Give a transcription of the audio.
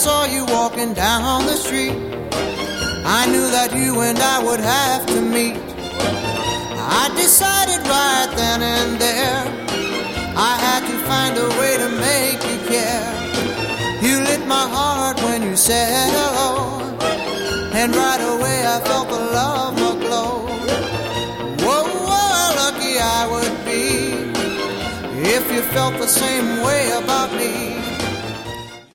saw you walking down the street, I knew that you and I would have to meet. I decided right then and there I had to find a way to make you care. You lit my heart when you said hello, and right away I felt the love aglow. Whoa, how lucky I would be if you felt the same way about me.